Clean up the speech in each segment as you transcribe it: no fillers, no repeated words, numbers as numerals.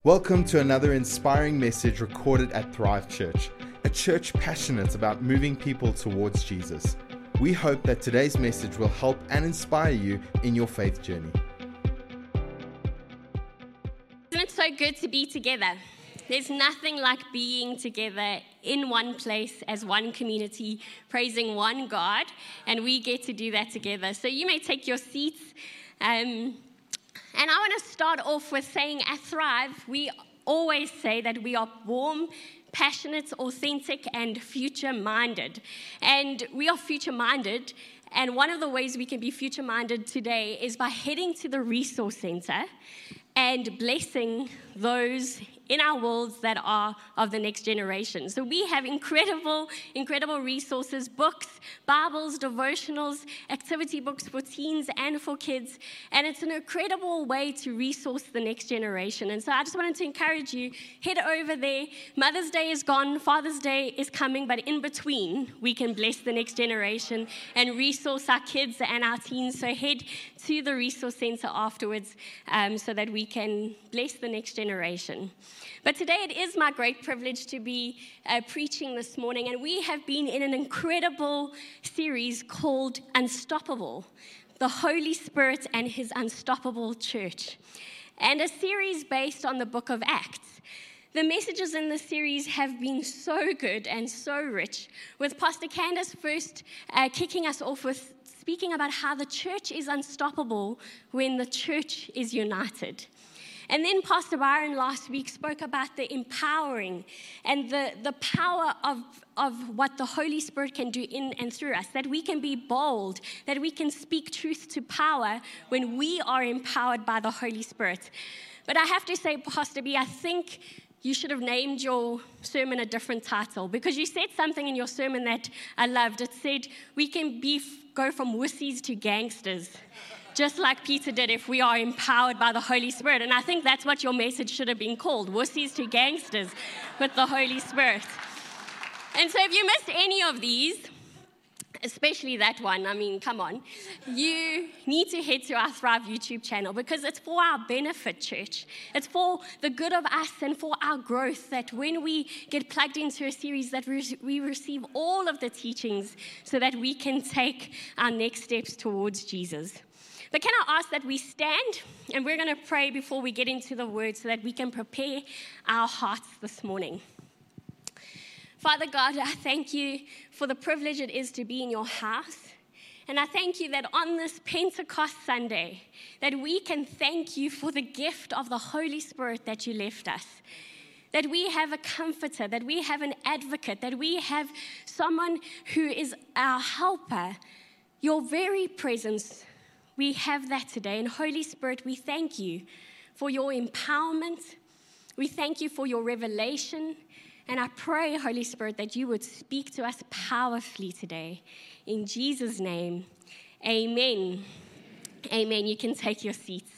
Welcome to another inspiring message recorded at Thrive Church, a church passionate about moving people towards Jesus. We hope that today's message will help and inspire you in your faith journey. Isn't it so good to be together? There's nothing like being together in one place as one community, praising one God, and we get to do that together. So you may take your seats. And I want to start off with saying at Thrive, we always say that we are warm, passionate, authentic, and future-minded. And we are future-minded, and one of the ways we can be future-minded today is by heading to the Resource Center and blessing those in our worlds that are of the next generation. So we have incredible resources, books, Bibles, devotionals, activity books for teens and for kids, and it's an incredible way to resource the next generation. And so I just wanted to encourage you, head over there. Mother's Day is gone, Father's Day is coming, but in between, we can bless the next generation and resource our kids and our teens. So head to the Resource Center afterwards so that we can bless the next generation. But today it is my great privilege to be preaching this morning, and we have been in an incredible series called Unstoppable, the Holy Spirit and His Unstoppable Church, and a series based on the book of Acts. The messages in this series have been so good and so rich, with Pastor Candace first kicking us off with speaking about how the church is unstoppable when the church is united. And then Pastor Byron last week spoke about the empowering and the power of what the Holy Spirit can do in and through us, that we can be bold, that we can speak truth to power when we are empowered by the Holy Spirit. But I have to say, Pastor B, I think you should have named your sermon a different title, because you said something in your sermon that I loved. It said, we can go from wussies to gangsters, just like Peter did if we are empowered by the Holy Spirit. And I think that's what your message should have been called, wussies to gangsters with the Holy Spirit. And so if you missed any of these, especially that one, I mean, come on, you need to head to our Thrive YouTube channel, because it's for our benefit, church. It's for the good of us and for our growth, that when we get plugged into a series that we receive all of the teachings so that we can take our next steps towards Jesus. But can I ask that we stand, and we're going to pray before we get into the word so that we can prepare our hearts this morning. Father God, I thank you for the privilege it is to be in your house. And I thank you that on this Pentecost Sunday, that we can thank you for the gift of the Holy Spirit that you left us. That we have a comforter, that we have an advocate, that we have someone who is our helper. Your very presence, we have that today. And Holy Spirit, we thank you for your empowerment. We thank you for your revelation. And I pray, Holy Spirit, that you would speak to us powerfully today. In Jesus' name, amen. Amen. You can take your seats.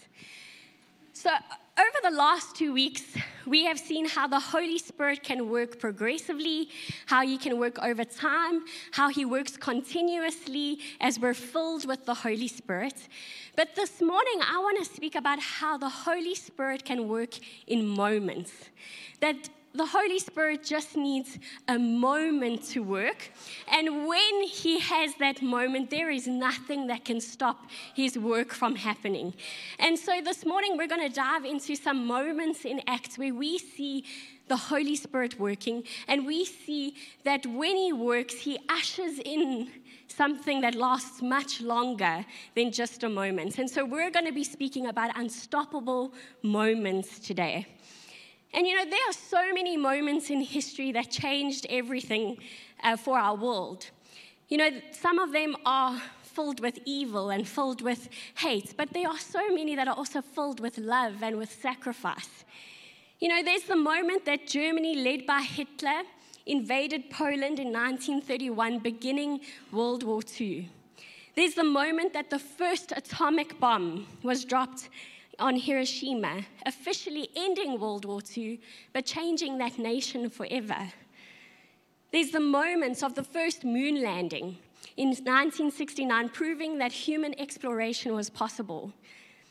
So over the last 2 weeks, we have seen how the Holy Spirit can work progressively, how he can work over time, how he works continuously as we're filled with the Holy Spirit. But this morning, I want to speak about how the Holy Spirit can work in moments. That the Holy Spirit just needs a moment to work. And when he has that moment, there is nothing that can stop his work from happening. And so this morning, we're going to dive into some moments in Acts where we see the Holy Spirit working. And we see that when he works, he ushers in something that lasts much longer than just a moment. And so we're going to be speaking about unstoppable moments today. And you know, there are so many moments in history that changed everything for our world. You know, some of them are filled with evil and filled with hate, but there are so many that are also filled with love and with sacrifice. You know, there's the moment that Germany, led by Hitler, invaded Poland in 1931, beginning World War II. There's the moment that the first atomic bomb was dropped on Hiroshima, officially ending World War II, but changing that nation forever. There's the moments of the first moon landing in 1969, proving that human exploration was possible.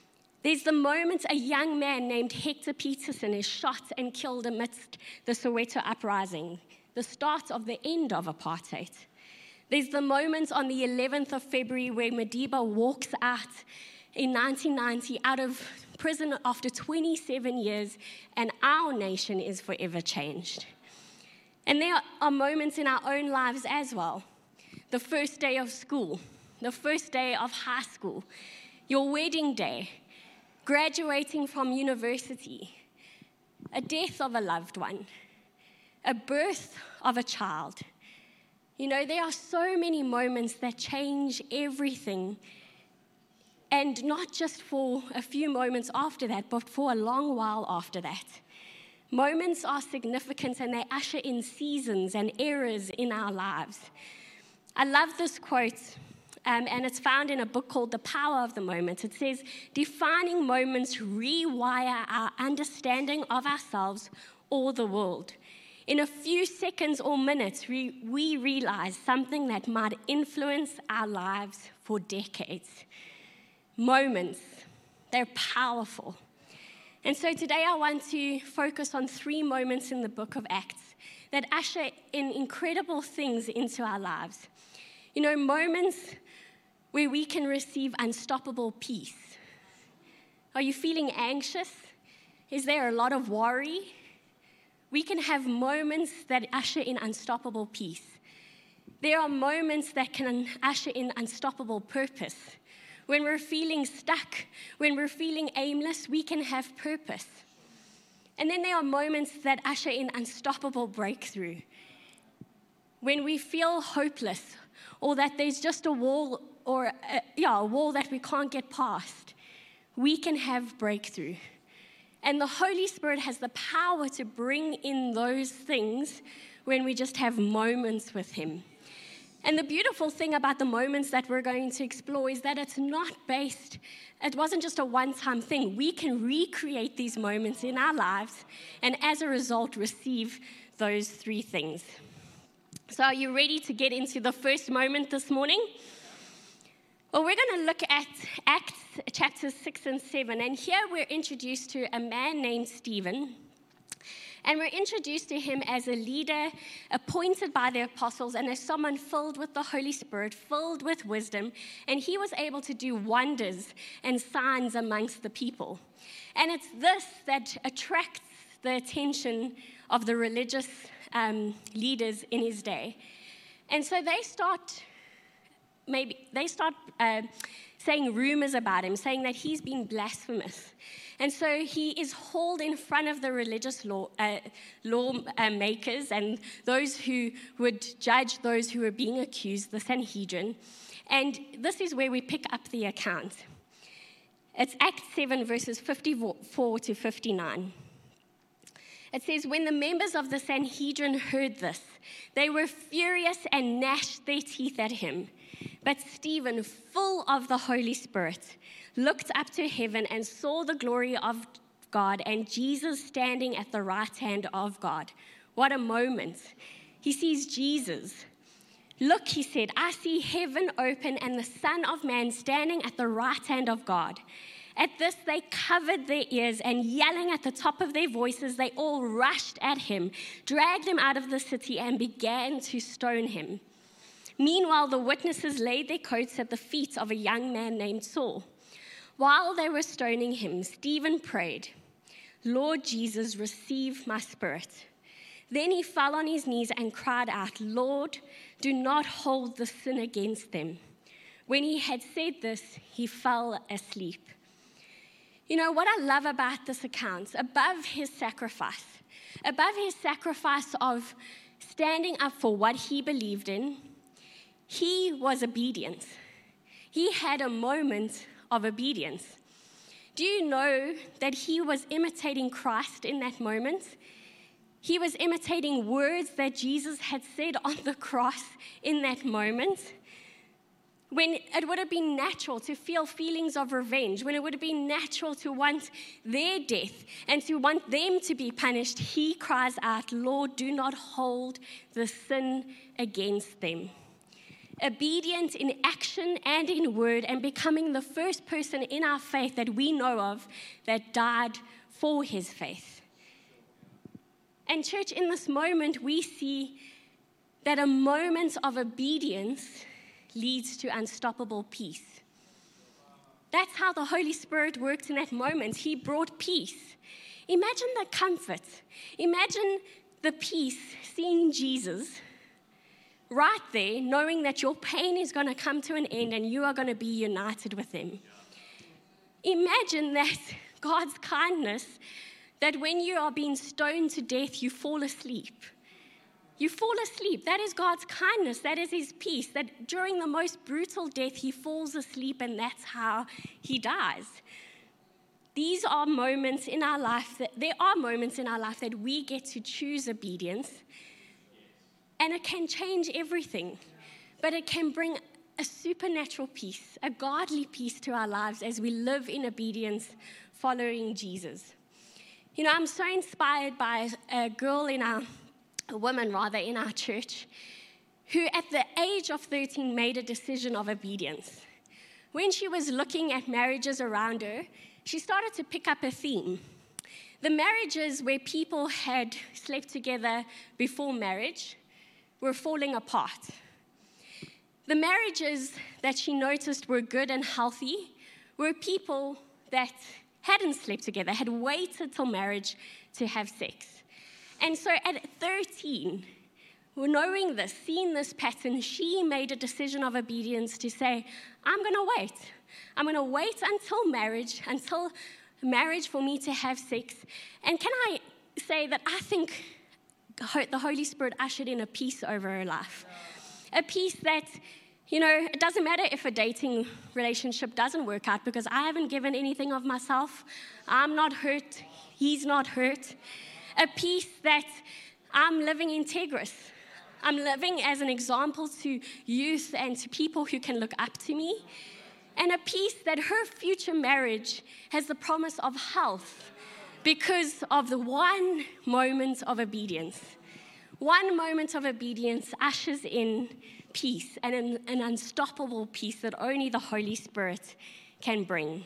There's the moment a young man named Hector Peterson is shot and killed amidst the Soweto uprising, the start of the end of apartheid. There's the moment on the 11th of February where Madiba walks out in 1990 out of prison after 27 years, and our nation is forever changed. And there are moments in our own lives as well. The first day of school, the first day of high school, your wedding day, graduating from university, a death of a loved one, a birth of a child. You know, there are so many moments that change everything. And not just for a few moments after that, but for a long while after that. Moments are significant and they usher in seasons and eras in our lives. I love this quote, and it's found in a book called The Power of the Moment. It says, defining moments rewire our understanding of ourselves or the world. In a few seconds or minutes, we realize something that might influence our lives for decades. Moments, they're powerful. And so today I want to focus on 3 moments in the book of Acts that usher in incredible things into our lives. You know, moments where we can receive unstoppable peace. Are you feeling anxious? Is there a lot of worry? We can have moments that usher in unstoppable peace. There are moments that can usher in unstoppable purpose. When we're feeling stuck, when we're feeling aimless, we can have purpose. And then there are moments that usher in unstoppable breakthrough. When we feel hopeless, or that there's just a wall, or a wall that we can't get past, we can have breakthrough. And the Holy Spirit has the power to bring in those things when we just have moments with Him. And the beautiful thing about the moments that we're going to explore is that it wasn't just a one-time thing. We can recreate these moments in our lives and as a result receive those 3 things. So are you ready to get into the first moment this morning? Well, we're going to look at Acts chapters 6 and 7. And here we're introduced to a man named Stephen. And we're introduced to him as a leader appointed by the apostles and as someone filled with the Holy Spirit, filled with wisdom. And he was able to do wonders and signs amongst the people. And it's this that attracts the attention of the religious leaders in his day. And so they start saying rumors about him, saying that he's been blasphemous. And so he is hauled in front of the religious lawmakers and those who would judge those who were being accused, the Sanhedrin. And this is where we pick up the account. It's Acts 7, verses 54 to 59. It says, when the members of the Sanhedrin heard this, they were furious and gnashed their teeth at him. But Stephen, full of the Holy Spirit, looked up to heaven and saw the glory of God and Jesus standing at the right hand of God. What a moment. He sees Jesus. Look, he said, I see heaven open and the Son of Man standing at the right hand of God. At this, they covered their ears and yelling at the top of their voices, they all rushed at him, dragged him out of the city and began to stone him. Meanwhile, the witnesses laid their coats at the feet of a young man named Saul. While they were stoning him, Stephen prayed, Lord Jesus, receive my spirit. Then he fell on his knees and cried out, Lord, do not hold the sin against them. When he had said this, he fell asleep. You know, what I love about this account, above his sacrifice of standing up for what he believed in, he was obedient. He had a moment of obedience. Do you know that he was imitating Christ in that moment? He was imitating words that Jesus had said on the cross in that moment. When it would have been natural to feel feelings of revenge, when it would have been natural to want their death and to want them to be punished, he cries out, Lord, do not hold the sin against them. obedient in action and in word, and becoming the first person in our faith that we know of that died for his faith. And church, in this moment, we see that a moment of obedience leads to unstoppable peace. That's how the Holy Spirit worked in that moment. He brought peace. Imagine the comfort. Imagine the peace, seeing Jesus right there, knowing that your pain is going to come to an end and you are going to be united with him. Imagine that God's kindness, that when you are being stoned to death, you fall asleep. You fall asleep. That is God's kindness. That is his peace. That during the most brutal death, he falls asleep, and that's how he dies. These are moments in our life there are moments in our life that we get to choose obedience, and it can change everything. But it can bring a supernatural peace, a godly peace to our lives as we live in obedience, following Jesus. You know, I'm so inspired by a woman in our church, who at the age of 13 made a decision of obedience. When she was looking at marriages around her, she started to pick up a theme. The marriages where people had slept together before marriage were falling apart. The marriages that she noticed were good and healthy were people that hadn't slept together, had waited till marriage to have sex. And so at 13, knowing this, seeing this pattern, she made a decision of obedience to say, I'm going to wait. I'm going to wait until marriage for me to have sex. And can I say that I think the Holy Spirit ushered in a peace over her life. A peace that, you know, it doesn't matter if a dating relationship doesn't work out, because I haven't given anything of myself. I'm not hurt. He's not hurt. A peace that I'm living integrous. I'm living as an example to youth and to people who can look up to me. And a peace that her future marriage has the promise of health because of the one moment of obedience. One moment of obedience ushers in peace, and an unstoppable peace that only the Holy Spirit can bring.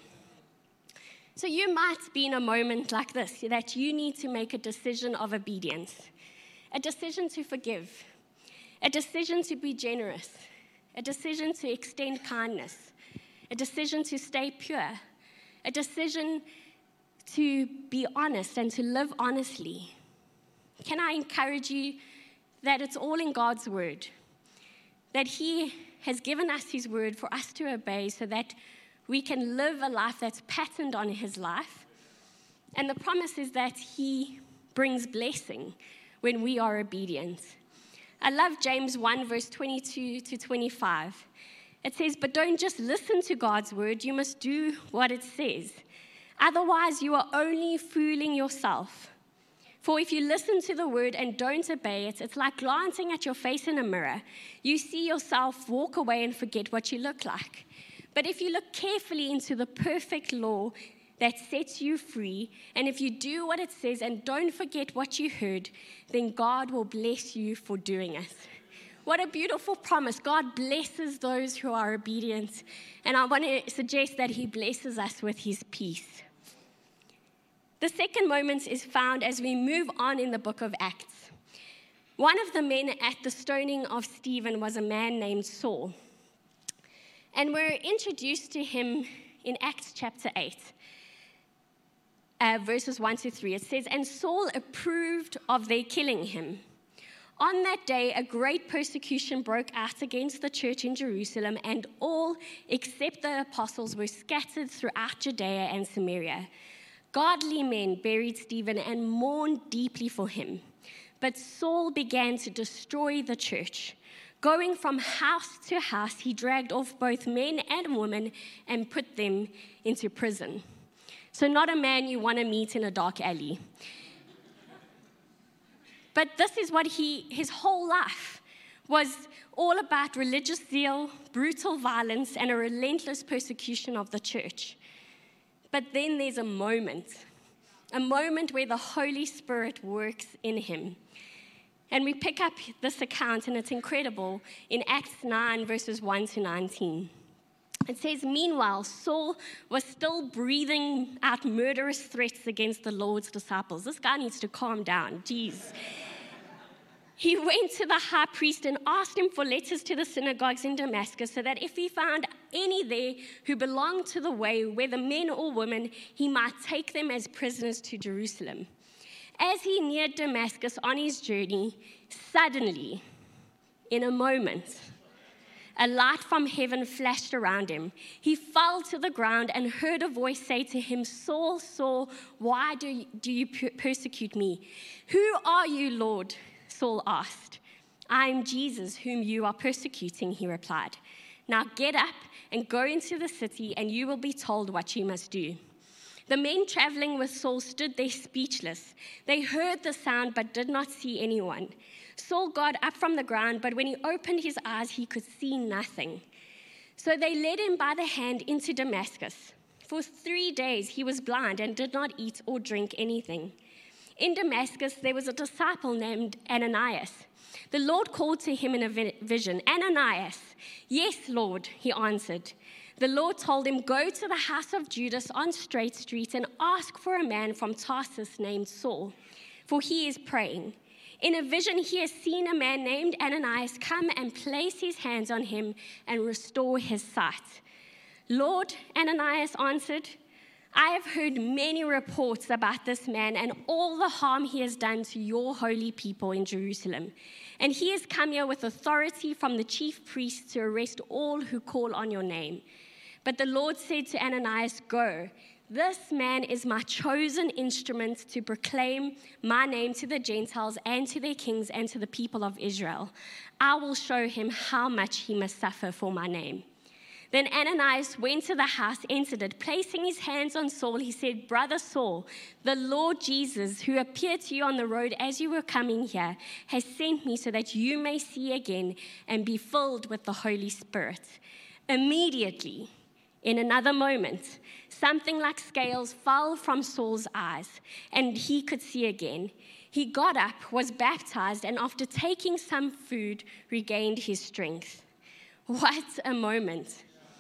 So you might be in a moment like this, that you need to make a decision of obedience, a decision to forgive, a decision to be generous, a decision to extend kindness, a decision to stay pure, a decision to be honest and to live honestly. Can I encourage you that it's all in God's word, that he has given us his word for us to obey so that we can live a life that's patterned on his life. And the promise is that he brings blessing when we are obedient. I love James 1, verse 22 to 25. It says, but don't just listen to God's word, you must do what it says. Otherwise, you are only fooling yourself. For if you listen to the word and don't obey it, it's like glancing at your face in a mirror. You see yourself, walk away, and forget what you look like. But if you look carefully into the perfect law that sets you free, and if you do what it says and don't forget what you heard, then God will bless you for doing it. What a beautiful promise. God blesses those who are obedient. And I want to suggest that he blesses us with his peace. The second moment is found as we move on in the book of Acts. One of the men at the stoning of Stephen was a man named Saul. And we're introduced to him in Acts chapter 8, verses 1 to 3. It says, and Saul approved of their killing him. On that day, a great persecution broke out against the church in Jerusalem, and all except the apostles were scattered throughout Judea and Samaria. Godly men buried Stephen and mourned deeply for him. But Saul began to destroy the church. Going from house to house, he dragged off both men and women and put them into prison. So not a man you want to meet in a dark alley. But this is what his whole life was all about: religious zeal, brutal violence, and a relentless persecution of the church. But then there's a moment where the Holy Spirit works in him. And we pick up this account, and it's incredible, in Acts 9, verses 1 to 19. It says, meanwhile, Saul was still breathing out murderous threats against the Lord's disciples. This guy needs to calm down. Jeez. He went to the high priest and asked him for letters to the synagogues in Damascus so that if he found any there who belonged to the way, whether men or women, he might take them as prisoners to Jerusalem. As he neared Damascus on his journey, suddenly, in a moment, a light from heaven flashed around him. He fell to the ground and heard a voice say to him, Saul, Saul, why do you persecute me? Who are you, Lord? Saul asked. I am Jesus, whom you are persecuting, he replied. Now get up and go into the city, and you will be told what you must do. The men traveling with Saul stood there speechless. They heard the sound but did not see anyone. Saul got up from the ground, but when he opened his eyes, he could see nothing. So they led him by the hand into Damascus. For 3 days he was blind and did not eat or drink anything. In Damascus there was a disciple named Ananias. The Lord called to him in a vision, Ananias. Yes, Lord, he answered. The Lord told him, go to the house of Judas on Straight Street and ask for a man from Tarsus named Saul, for he is praying. In a vision, he has seen a man named Ananias come and place his hands on him and restore his sight. Lord, Ananias answered, I have heard many reports about this man and all the harm he has done to your holy people in Jerusalem. And he has come here with authority from the chief priests to arrest all who call on your name. But the Lord said to Ananias, go. This man is my chosen instrument to proclaim my name to the Gentiles and to their kings and to the people of Israel. I will show him how much he must suffer for my name. Then Ananias went to the house, entered it. Placing his hands on Saul, he said, Brother Saul, the Lord Jesus, who appeared to you on the road as you were coming here, has sent me so that you may see again and be filled with the Holy Spirit. Immediately, in another moment, something like scales fell from Saul's eyes, and he could see again. He got up, was baptized, and after taking some food, regained his strength. What a moment.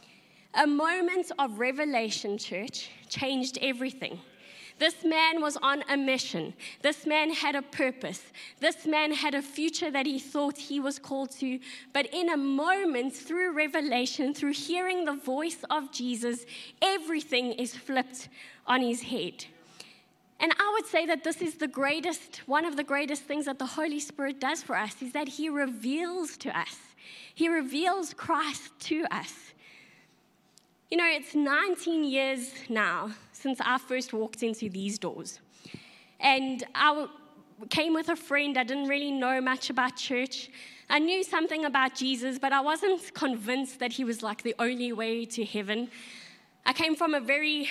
A moment of revelation, church, changed everything. This man was on a mission. This man had a purpose. This man had a future that he thought he was called to. But in a moment, through revelation, through hearing the voice of Jesus, everything is flipped on his head. And I would say that this is one of the greatest things that the Holy Spirit does for us, is that he reveals to us. He reveals Christ to us. You know, it's 19 years now since I first walked into these doors. And I came with a friend. I didn't really know much about church. I knew something about Jesus, but I wasn't convinced that he was like the only way to heaven. I come from a very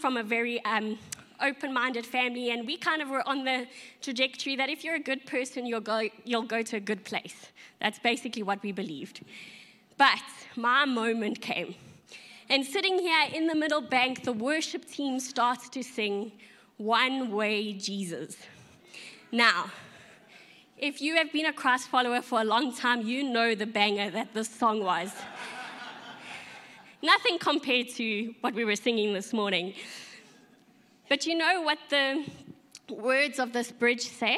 open-minded family, and we kind of were on the trajectory that if you're a good person, you'll go to a good place. That's basically what we believed. But my moment came. And sitting here in the middle bank, the worship team starts to sing, One Way Jesus. Now, if you have been a Christ follower for a long time, you know the banger that this song was. Nothing compared to what we were singing this morning. But you know what the words of this bridge say?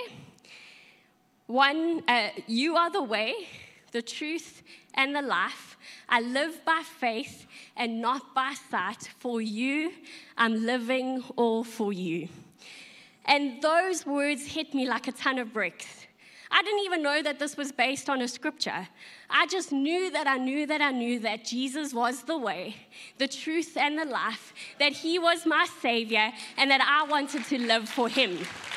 You are the way, the truth, and the life. I live by faith and not by sight. For you, I'm living all for you. And those words hit me like a ton of bricks. I didn't even know that this was based on a scripture. I just knew that Jesus was the way, the truth, and the life, that he was my Savior, and that I wanted to live for him.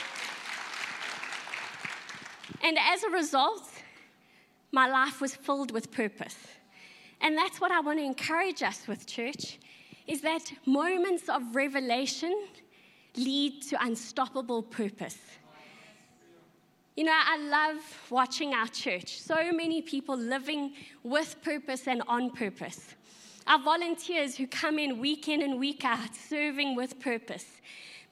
And as a result, my life was filled with purpose. And that's what I want to encourage us with, church, is that moments of revelation lead to unstoppable purpose. You know, I love watching our church. So many people living with purpose and on purpose. Our volunteers who come in and week out, serving with purpose.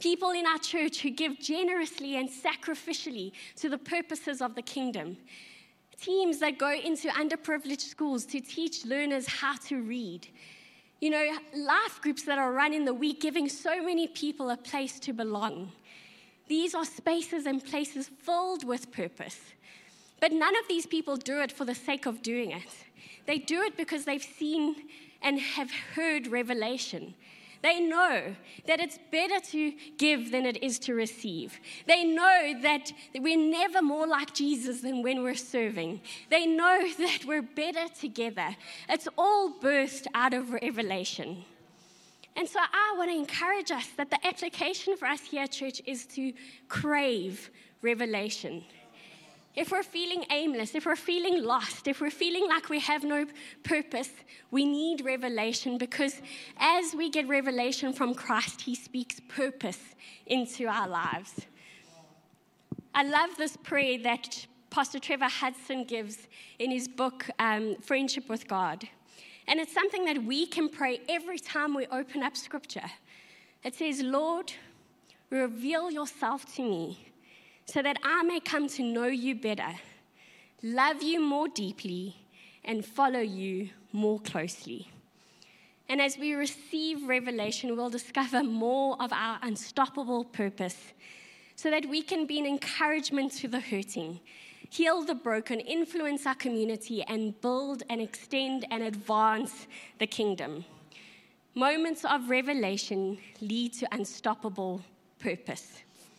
People in our church who give generously and sacrificially to the purposes of the kingdom. Teams that go into underprivileged schools to teach learners how to read. Life groups that are run in the week, giving so many people a place to belong. These are spaces and places filled with purpose. But none of these people do it for the sake of doing it. They do it because they've seen and have heard revelation. They know that it's better to give than it is to receive. They know that we're never more like Jesus than when we're serving. They know that we're better together. It's all birthed out of revelation. And so I want to encourage us that the application for us here at church is to crave revelation. If we're feeling aimless, if we're feeling lost, if we're feeling like we have no purpose, we need revelation, because as we get revelation from Christ, he speaks purpose into our lives. I love this prayer that Pastor Trevor Hudson gives in his book, Friendship with God. And it's something that we can pray every time we open up Scripture. It says, Lord, reveal yourself to me, so that I may come to know you better, love you more deeply, and follow you more closely. And as we receive revelation, we'll discover more of our unstoppable purpose, so that we can be an encouragement to the hurting, heal the broken, influence our community, and build and extend and advance the kingdom. Moments of revelation lead to unstoppable purpose.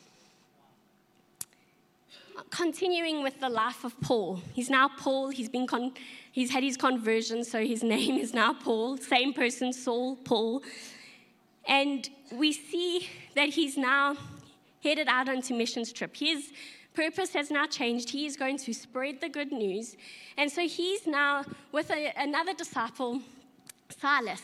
Continuing with the life of Paul. He's now Paul. He's had his conversion, so his name is now Paul. Same person, Saul, Paul. And we see that he's now headed out on a missions trip. His purpose has now changed. He is going to spread the good news. And so he's now with another disciple, Silas.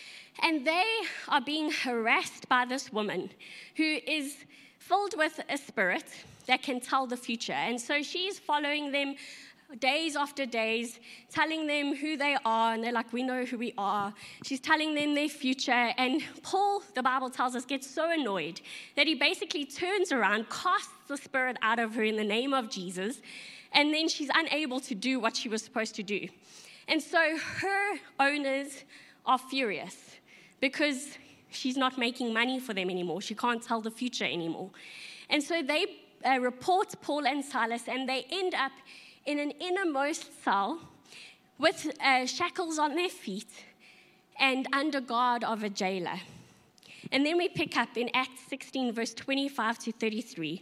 And they are being harassed by this woman who is filled with a spirit that can tell the future. And so she's following them days after days, telling them who they are, and they're like, we know who we are. She's telling them their future, and Paul, the Bible tells us, gets so annoyed that he basically turns around, casts the spirit out of her in the name of Jesus, and then she's unable to do what she was supposed to do. And so her owners are furious because she's not making money for them anymore. She can't tell the future anymore. And so they report Paul and Silas, and they end up in an innermost cell with shackles on their feet and under guard of a jailer. And then we pick up in Acts 16, verse 25 to 33.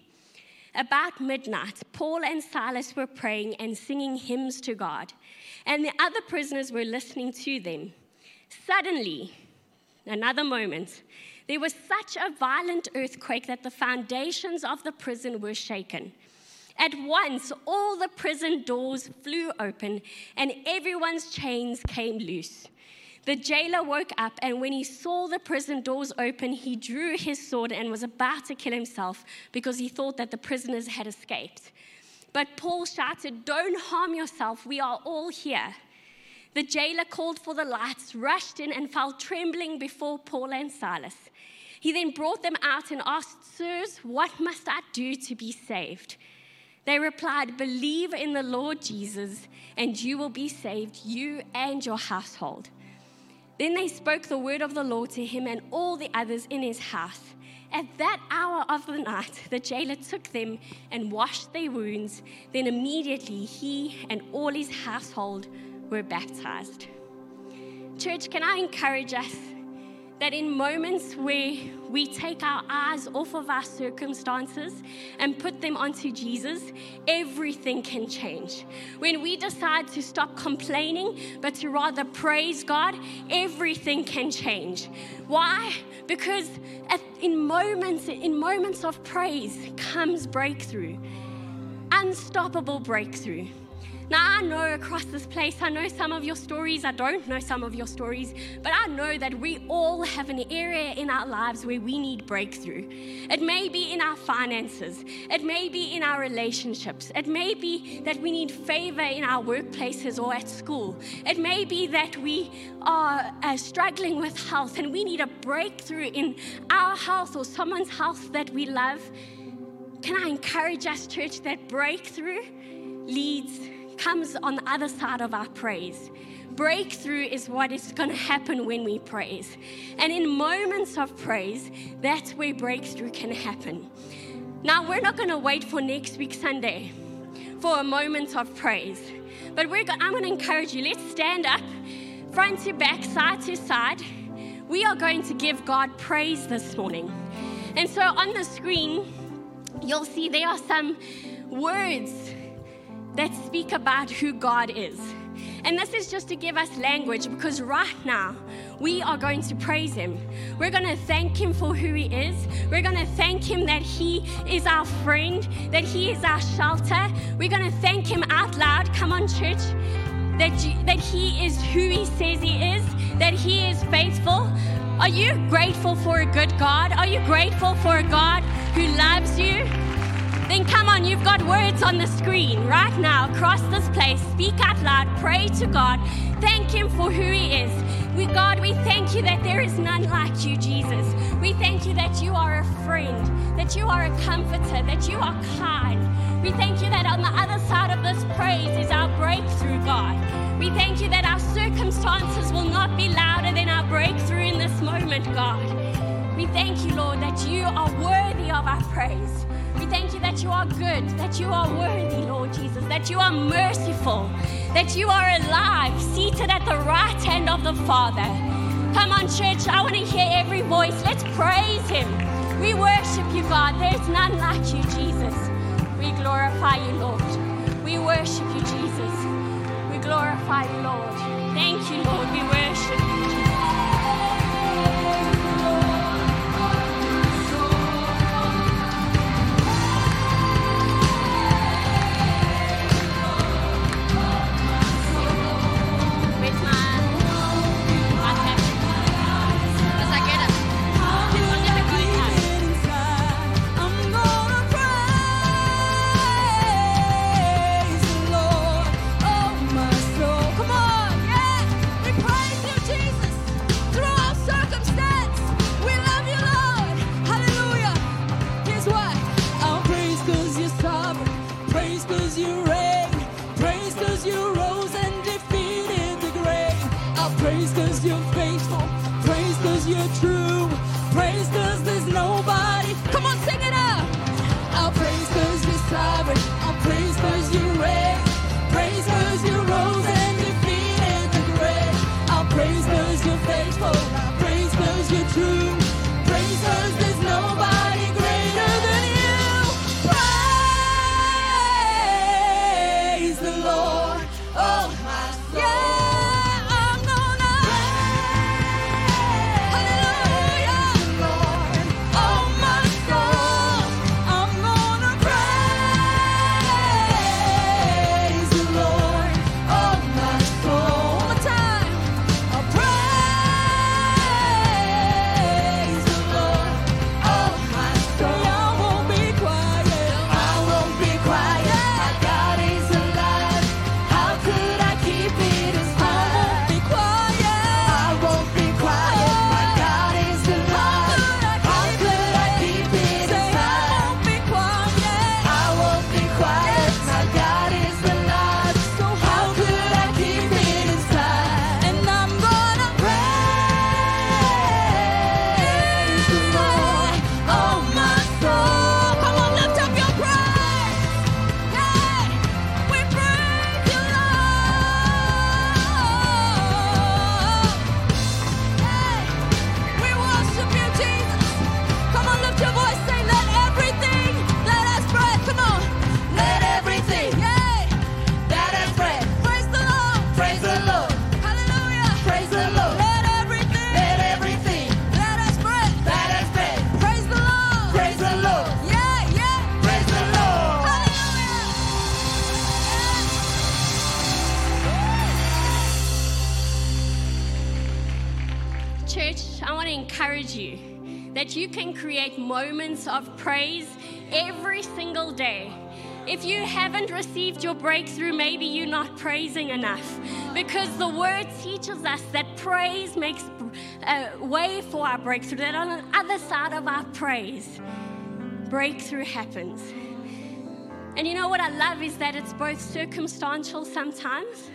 About midnight, Paul and Silas were praying and singing hymns to God, and the other prisoners were listening to them. Suddenly, another moment, there was such a violent earthquake that the foundations of the prison were shaken. At once, all the prison doors flew open, and everyone's chains came loose. The jailer woke up, and when he saw the prison doors open, he drew his sword and was about to kill himself because he thought that the prisoners had escaped. But Paul shouted, "Don't harm yourself, we are all here." The jailer called for the lights, rushed in, and fell trembling before Paul and Silas. He then brought them out and asked, "Sirs, what must I do to be saved?" They replied, "Believe in the Lord Jesus, and you will be saved, you and your household." Then they spoke the word of the Lord to him and all the others in his house. At that hour of the night, the jailer took them and washed their wounds. Then immediately he and all his household were baptized. Church, can I encourage us that in moments where we take our eyes off of our circumstances and put them onto Jesus, everything can change. When we decide to stop complaining, but to rather praise God, everything can change. Why? Because in moments of praise comes breakthrough, unstoppable breakthrough. Now, I know across this place, I know some of your stories, I don't know some of your stories, but I know that we all have an area in our lives where we need breakthrough. It may be in our finances, it may be in our relationships, it may be that we need favor in our workplaces or at school. It may be that we are struggling with health and we need a breakthrough in our health or someone's health that we love. Can I encourage us, church, that breakthrough comes on the other side of our praise. Breakthrough is what is going to happen when we praise. And in moments of praise, that's where breakthrough can happen. Now, we're not going to wait for next week Sunday for a moment of praise. But I'm going to encourage you, let's stand up, front to back, side to side. We are going to give God praise this morning. And so on the screen, you'll see there are some words that speak about who God is. And this is just to give us language, because right now we are going to praise Him. We're going to thank Him for who He is. We're going to thank Him that He is our friend, that He is our shelter. We're going to thank Him out loud. Come on, church. That He is who He says He is, that He is faithful. Are you grateful for a good God? Are you grateful for a God who loves you? Then come on, you've got words on the screen right now across this place. Speak out loud, pray to God, thank Him for who He is. God, we thank You that there is none like You, Jesus. We thank You that You are a friend, that You are a comforter, that You are kind. We thank You that on the other side of this praise is our breakthrough, God. We thank You that our circumstances will not be louder than our breakthrough in this moment, God. We thank You, Lord, that You are worthy of our praise. We thank You that You are good, that You are worthy, Lord Jesus, that You are merciful, that You are alive, seated at the right hand of the Father. Come on, church, I want to hear every voice. Let's praise Him. We worship You, God. There's none like You, Jesus. We glorify You, Lord. We worship You, Jesus. We glorify You, Lord. Thank You, Lord. We worship You, Jesus. encourage you that you can create moments of praise every single day. If you haven't received your breakthrough, maybe you're not praising enough, because the word teaches us that praise makes a way for our breakthrough, that on the other side of our praise, breakthrough happens. And you know what I love is that it's both circumstantial sometimes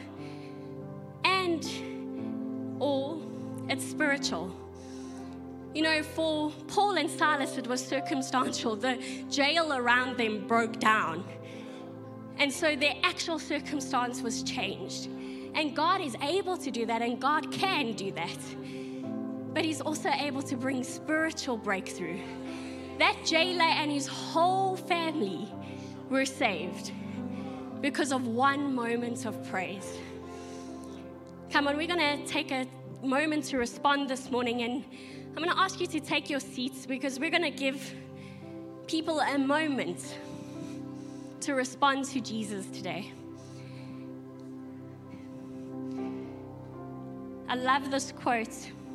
or it's spiritual. You know, for Paul and Silas, it was circumstantial. The jail around them broke down. And so their actual circumstance was changed. And God is able to do that, and God can do that. But He's also able to bring spiritual breakthrough. That jailer and his whole family were saved because of one moment of praise. Come on, we're going to take a moment to respond this morning, and I'm going to ask you to take your seats because we're going to give people a moment to respond to Jesus today. I love this quote.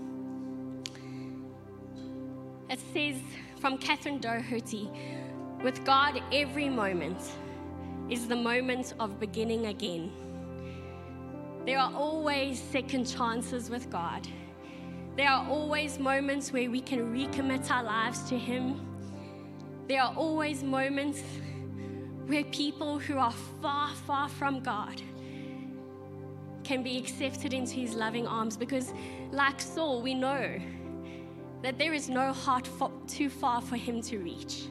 It says from Catherine Doherty, "With God, every moment is the moment of beginning again." There are always second chances with God. There are always moments where we can recommit our lives to Him. There are always moments where people who are far, far from God can be accepted into His loving arms, because like Saul, we know that there is no heart too far for Him to reach.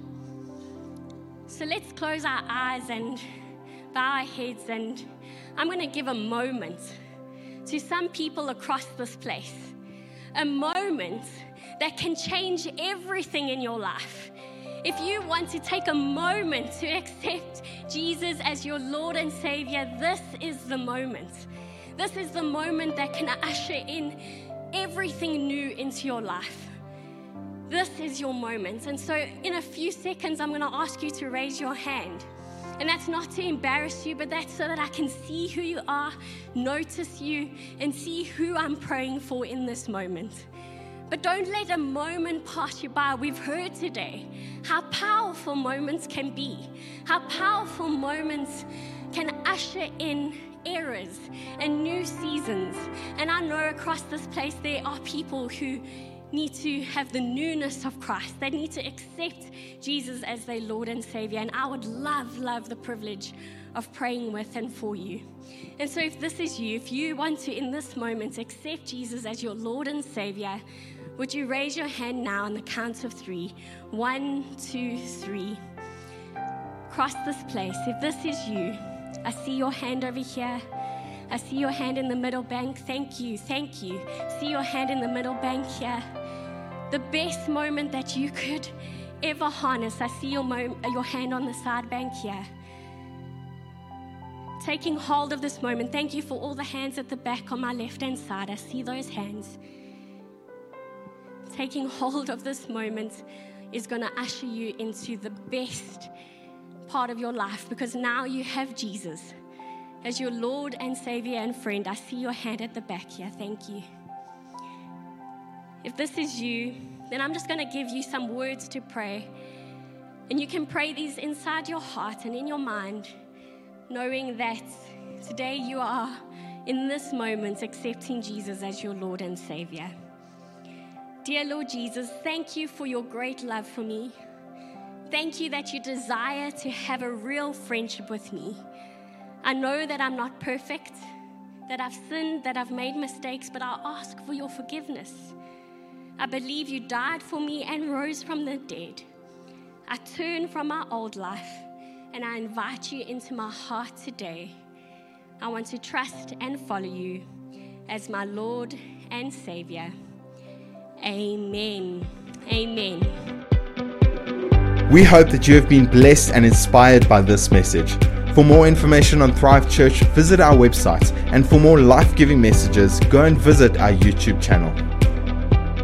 So let's close our eyes and bow our heads, and I'm going to give a moment to some people across this place. A moment that can change everything in your life. If you want to take a moment to accept Jesus as your Lord and Savior, this is the moment. This is the moment that can usher in everything new into your life. This is your moment. And so in a few seconds, I'm going to ask you to raise your hand. And that's not to embarrass you, but that's so that I can see who you are, notice you, and see who I'm praying for in this moment. But don't let a moment pass you by. We've heard today how powerful moments can be, how powerful moments can usher in eras and new seasons. And I know across this place there are people who need to have the newness of Christ. They need to accept Jesus as their Lord and Savior. And I would love the privilege of praying with and for you. And so if this is you, if you want to in this moment accept Jesus as your Lord and Savior, would you raise your hand now on the count of 3? 1, 2, 3. Across this place, if this is you, I see your hand over here. I see your hand in the middle bank. Thank you. See your hand in the middle bank here. The best moment that you could ever harness. I see your hand on the side bank here. Taking hold of this moment. Thank you for all the hands at the back on my left-hand side. I see those hands. Taking hold of this moment is going to usher you into the best part of your life, because now you have Jesus as your Lord and Savior and friend. I see your hand at the back here. Thank you. If this is you, then I'm just going to give you some words to pray. And you can pray these inside your heart and in your mind, knowing that today you are, in this moment, accepting Jesus as your Lord and Savior. Dear Lord Jesus, thank you for your great love for me. Thank you that you desire to have a real friendship with me. I know that I'm not perfect, that I've sinned, that I've made mistakes, but I ask for your forgiveness. I believe you died for me and rose from the dead. I turn from my old life and I invite you into my heart today. I want to trust and follow you as my Lord and Savior. Amen. Amen. We hope that you have been blessed and inspired by this message. For more information on Thrive Church, visit our website. And for more life-giving messages, go and visit our YouTube channel.